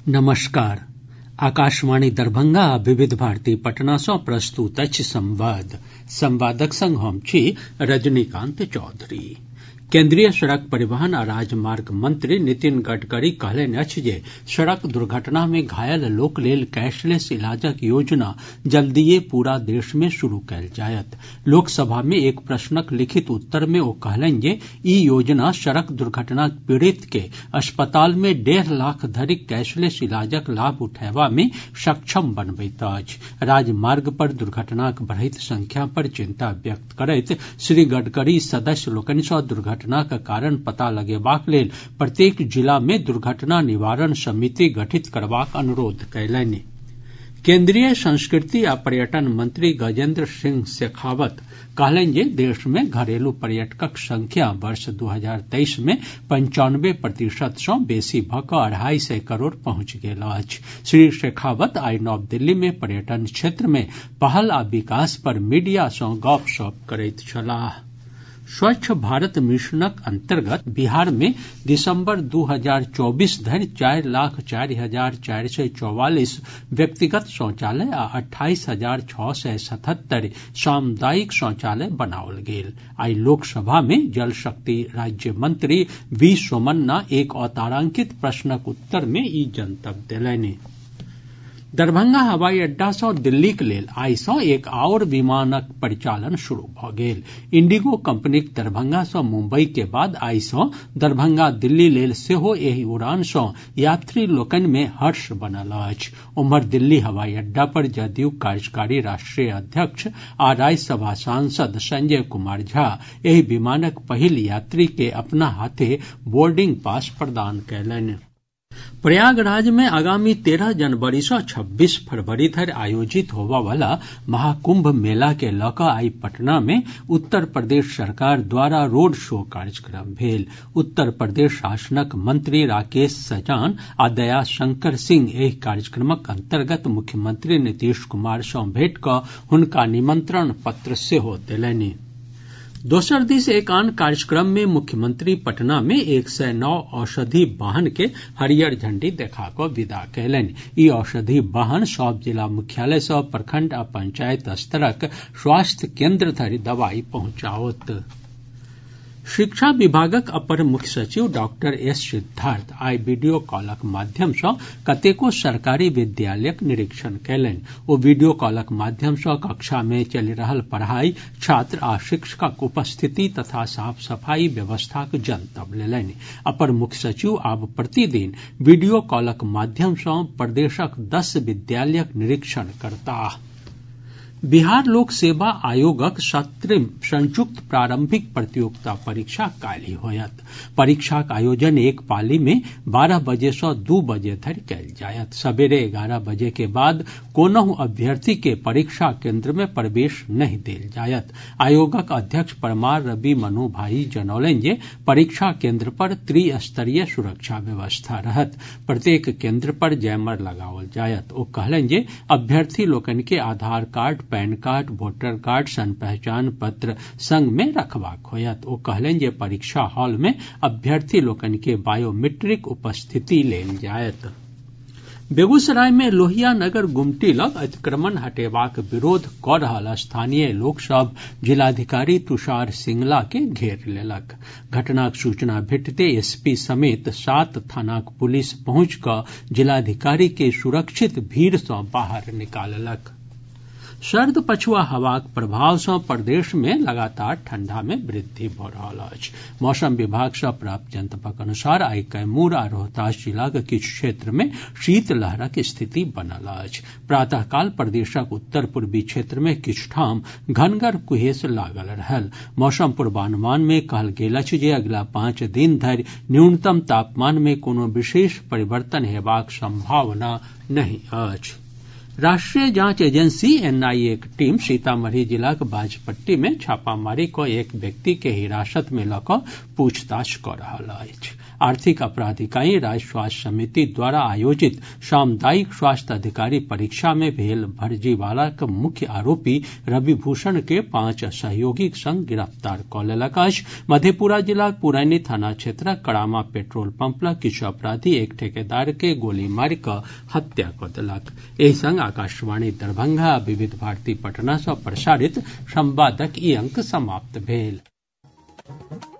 नमस्कार। आकाशवाणी दरभंगा आ विविध भारती पटना सँ प्रस्तुत अछि संवाद। संवादक संग हम छी रजनीकांत चौधरी। केंद्रीय सड़क परिवहन आ राजमार्ग मंत्री नितिन गडकरी कहलनि अछि जे सड़क दुर्घटना मे घायल लोक लेल कैशलेस इलाजक योजना जल्दीए पूरा देश मे शुरू कयल जायत। लोकसभा मे एक प्रश्नक लिखित उत्तर मे ओ कहलनि जे ई योजना सड़क दुर्घटनाक पीड़ित के अस्पताल मे 1.5 लाख धरिक कैशलेस इलाजक लाभ उठयबा मे सक्षम बनबैत अछि। राजमार्ग पर दुर्घटनाक बढ़ैत संख्या पर चिंता व्यक्त करैत श्री गडकरी सदस्य लोकनि सँ दुर्घटनाक कारण पता लगेबाक लेल प्रत्येक जिला मे दुर्घटना निवारण समिति गठित करबाक अनुरोध कयलनि। केंद्रीय संस्कृति आ पर्यटन मंत्री गजेंद्र सिंह शेखावत कहलनि जे देश मे घरेलू पर्यटकक संख्या वर्ष 2023 मे 95% सँ बेसी भऽ कऽ 250 करोड़ पहुंचि गेल अछि। श्री शेखावत आइ नव दिल्ली मे पर्यटन क्षेत्र मे पहल आ विकास पर मीडिया सँ गपशप करैत छलाह। स्वच्छ भारत मिशनक अंतर्गत बिहार मे दिसंबर 2024 धरि 4,04,444 व्यक्तिगत शौचालय आ 28,677 सामुदायिक शौचालय बनाओल गेल। आइ लोकसभा मे जल शक्ति राज्य मंत्री वी सोमन्ना एक अतारांकित प्रश्नक उत्तर मे ई जनतब देलनि। दरभंगा हवाई अड्डा सँ दिल्लीक लेल आइ सँ एक आओर विमानक परिचालन शुरू भऽ गेल। इंडिगो कंपनीक दरभंगा सँ मुंबई के बाद आइ सँ दरभंगा दिल्ली लेल सेहो एहि उड़ान सँ यात्री लोकनि मे हर्ष बनल अछि। ओम्हर दिल्ली हवाई अड्डा पर जदयूक कार्यकारी राष्ट्रीय अध्यक्ष आ राज्यसभा सांसद संजय कुमार झा एहि विमानक पहिल यात्री के अपना हाथे बोर्डिंग पास प्रदान कयलनि। प्रयागराज में आगामी 13 जनवरी सँ 26 फरवरी धरि आयोजित होबय वाला महाकुंभ मेला के लऽ कऽ आइ पटना में उत्तर प्रदेश सरकार द्वारा रोड शो कार्यक्रम भेल। उत्तर प्रदेश शासनक मंत्री राकेश सजान आ दया शंकर सिंह एहि कार्यक्रमक अंतर्गत मुख्यमंत्री नीतीश कुमार सँ भेंट कऽ हुनका निमंत्रण पत्र सेहो देलनि। दोसर दिस एक आन कार्यक्रम में मुख्यमंत्री पटना में 109 औषधि वाहन के हरियर झंडी देखा कऽ विदा कयलनि। ई औषधि वाहन सभ जिला मुख्यालय सँ प्रखंड आ पंचायत स्तरक स्वास्थ्य केन्द्र धरि दवाई पहुंचाओत। शिक्षा विभागक अपर मुख्य सचिव डॉक्टर एस सिद्धार्थ आइ वीडियो कॉलक माध्यम सँ कतेको सरकारी विद्यालयक निरीक्षण कयलनि। ओ वीडियो कॉलक माध्यम सँ कक्षा मे चलि रहल पढ़ाई, छात्र आ शिक्षकक उपस्थिति तथा साफ सफाई व्यवस्थाक जनतब लेलनि। अपर मुख्य सचिव आब प्रतिदिन वीडियो कॉलक माध्यम सँ प्रदेशक 10 विद्यालयक निरीक्षण करताह। बिहार लोक सेवा आयोगक 17वीं संयुक्त प्रारंभिक प्रतियोगिता परीक्षा काल्हि होयत। परीक्षाक आयोजन एक पाली मे 12 बजे सँ 2 बजे धरि कयल जायत। सबेरे 11 बजे के बाद कोनहुँ अभ्यर्थी के परीक्षा केन्द्र में प्रवेश नहि देल जायत। आयोगक अध्यक्ष परमार रवि मनु भाई जनौलनि जे परीक्षा केन्द्र पर त्रिस्तरीय सुरक्षा व्यवस्था रहत। प्रत्येक केन्द्र पर जैमर लगाओल जायत। ओ कहलनि जे अभ्यर्थी लोकनि के Aadhaar card, PAN card, voter card, सन पहचान पत्र संग में रखबाक होयत। ओ कहलनि जे परीक्षा हॉल में अभ्यर्थी लोकनि के बायोमेट्रिक उपस्थिति लेल जायत। बेगूसराय में लोहिया नगर गुमटी लग अतिक्रमण हटेबाक विरोध कऽ रहल स्थानीय लोक सभ जिलाधिकारी तुषार सिंगला के घेर लेलक। घटनाक सूचना भेटते एसपी समेत 7 थानाक पुलिस पहुंचि कऽ जिलाधिकारी के सुरक्षित भीड़ सँ बाहर निकाललक। सर्द पछुआ हवाक प्रभाव सँ प्रदेश मे लगातार ठंडा मे वृद्धि भऽ रहल अछि। मौसम विभाग सँ प्राप्त जनतबक अनुसार आइ कैमूर आ रोहतास जिलाक किछु क्षेत्र मे शीतलहरक स्थिति बनल अछि। प्रातः काल प्रदेशक उत्तर पूर्वी क्षेत्र मे किछु ठाम घनगर कुहेस लागल रहल। मौसम पूर्वानुमान मे कहल गेल अछि जे अगिला 5 दिन धरि न्यूनतम तापमान मे कोनो विशेष परिवर्तन हेबाक संभावना नहि अछि। राष्ट्रीय जांच एजेंसी एनआईए के टीम सीतामढ़ी जिलाक बाजपट्टी मे छापामारी कऽ एक व्यक्ति के हिरासत मे लऽ कऽ पूछताछ कऽ रहल अछि। आर्थिक अपराध इकाई राज्य स्वास्थ्य समिति द्वारा आयोजित सामुदायिक स्वास्थ्य अधिकारी परीक्षा मे भेल फर्जीवाड़ाक मुख्य आरोपी रविभूषण के 5 सहयोगीक संग गिरफ्तार कऽ लेलक अछि। मधेपुरा जिलाक पुरैनी थाना क्षेत्रक कड़ामा पेट्रोल पंप लग किछु अपराधी एक ठेकेदार के गोली मारि कऽ हत्या कऽ देलक। एहि संग आकाशवाणी दरभंगा आ विविध भारती पटना सँ प्रसारित संवादक ई अंक समाप्त भेल।